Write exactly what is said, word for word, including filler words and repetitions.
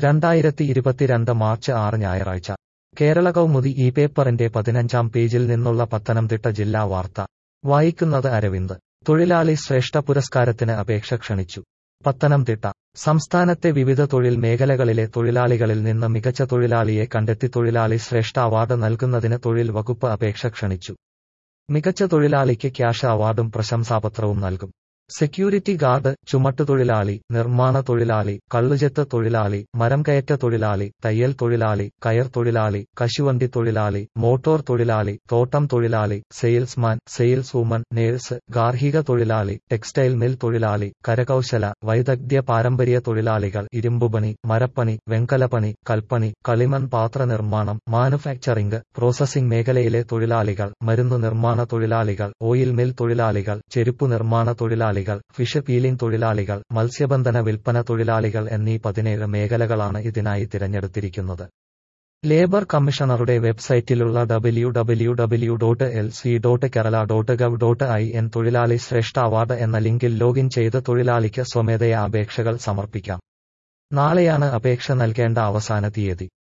രണ്ടായിരത്തി ഇരുപത്തിരണ്ട് മാർച്ച് ആറ് ഞായറാഴ്ച കേരള കൗമുദി ഈ പേപ്പറിന്റെ പതിനഞ്ചാം പേജിൽ നിന്നുള്ള പത്തനംതിട്ട ജില്ലാ വാർത്ത വായിക്കുന്നത് അരവിന്ദ്. തൊഴിലാളി ശ്രേഷ്ഠ പുരസ്കാരത്തിന് അപേക്ഷ ക്ഷണിച്ചു. പത്തനംതിട്ട സംസ്ഥാനത്തെ വിവിധ തൊഴിൽ മേഖലകളിലെ തൊഴിലാളികളിൽ നിന്ന് മികച്ച തൊഴിലാളിയെ കണ്ടെത്തി തൊഴിലാളി ശ്രേഷ്ഠ അവാർഡ് നൽകുന്നതിന് തൊഴിൽ വകുപ്പ് അപേക്ഷ ക്ഷണിച്ചു. മികച്ച തൊഴിലാളിക്ക് ക്യാഷ് അവാർഡും പ്രശംസാപത്രവും നൽകും. സെക്യൂരിറ്റി ഗാർഡ്, ചുമട്ടുതൊഴിലാളി, നിർമ്മാണ തൊഴിലാളി, കള്ളുചെത്ത് തൊഴിലാളി, മരംകയറ്റ തൊഴിലാളി, തയ്യൽ തൊഴിലാളി, കയർ തൊഴിലാളി, കശുവണ്ടി തൊഴിലാളി, മോട്ടോർ തൊഴിലാളി, തോട്ടം തൊഴിലാളി, സെയിൽസ്മാൻ, സെയിൽസ് വുമൺ, നേഴ്സ്, ഗാർഹിക തൊഴിലാളി, ടെക്സ്റ്റൈൽ മിൽ തൊഴിലാളി, കരകൗശല, വൈദഗ്ധ്യ പാരമ്പര്യ തൊഴിലാളികൾ, ഇരുമ്പുപണി, മരപ്പണി, വെങ്കലപ്പണി, കൽപ്പണി, കളിമൺ പാത്ര നിർമ്മാണം, മാനുഫാക്ചറിംഗ്, പ്രോസസിംഗ് മേഖലയിലെ തൊഴിലാളികൾ, മരുന്നു നിർമ്മാണ തൊഴിലാളികൾ, ഓയിൽ മിൽ തൊഴിലാളികൾ, ചെരുപ്പു നിർമ്മാണ തൊഴിലാളികൾ, ഫിഷ് പീലിംഗ് തൊഴിലാളികൾ, മത്സ്യബന്ധന വിൽപ്പന തൊഴിലാളികൾ എന്നീ പതിനേഴ് മേഖലകളാണ് ഇതിനായി തിരഞ്ഞെടുത്തിരിക്കുന്നത്. ലേബർ കമ്മീഷണറുടെ വെബ്സൈറ്റിലുള്ള W W W dot L C dot Kerala dot gov dot I N തൊഴിലാളി ശ്രേഷ്ഠ അവാർഡ് എന്ന ലിങ്കിൽ ലോഗിൻ ചെയ്ത് തൊഴിലാളിക്ക് സ്വമേധയാ അപേക്ഷകൾ സമർപ്പിക്കാം. നാളെയാണ് അപേക്ഷ നൽകേണ്ട അവസാന തീയതി.